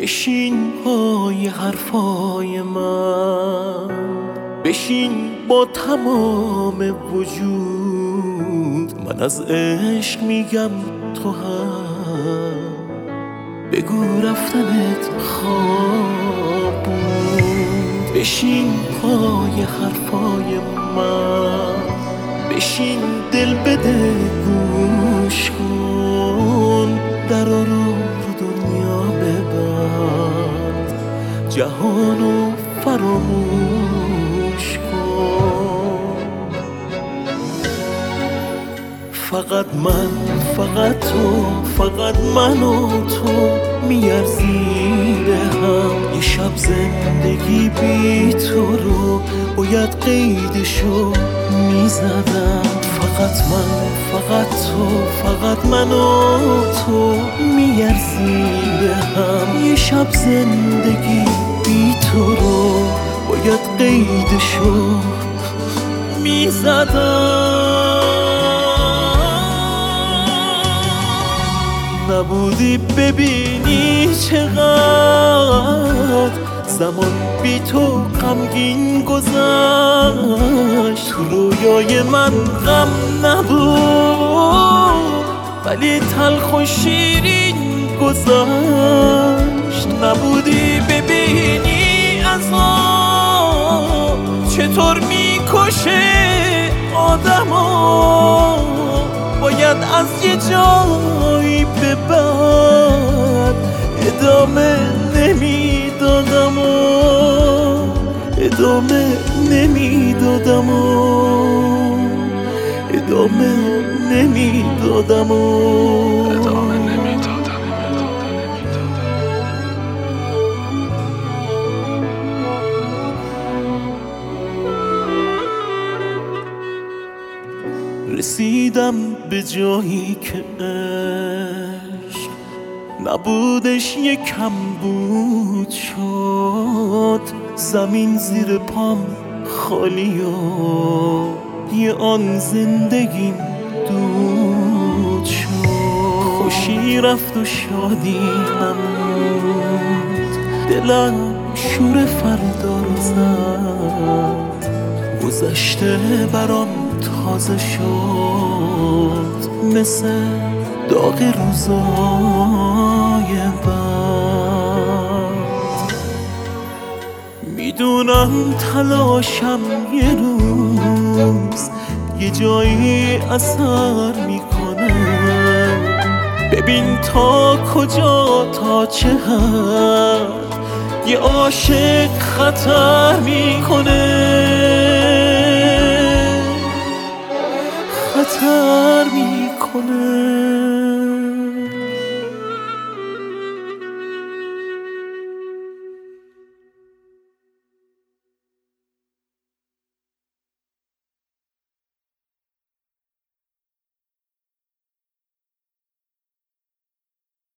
بشین پای حرفای من، بشین با تمام وجود. من از عشق میگم تو هم بگو رفتنت خواب بود. بشین پای حرفای من، بشین دل بده گوش کن. درا رو دنیا ببند، جهانو فراموش کن. فقط من، فقط تو، فقط من و تو میارزیم به هم. یه شب زندگی بی تو رو باید قیدشو میزدم. فقط من، فقط تو، فقط من و تو میارزیم به هم. یه شب زندگی بی تو رو باید قیدشو میزدم. نبودی ببینی چقدر زمان بی تو غمگین گذشت. تو رویای من غم نبود ولی تلخ و شیرین گذشت. نبودی ببینی عذاب چطور میکشه آدمو. باید از یه جایی به بعد ادامه نمیدادم و ادامه نمیدادم و ادامه نمیدادم و ادامه نمیدادم. رسیدم به جایی که عشق نبودش یکم بود شد. زمین زیر پام خالی و یه آن زندگیم دود شد. خوشی رفت و شادی نمود، دلم شور فردا رو زد. گذشته برام تازه شد مثل داغ روزای بعد. میدونم تلاشم یه روز یه جایی اثر میکنه. ببین تا کجا، تا چه حد یه عاشق خطر میکنه. خطر میکنه.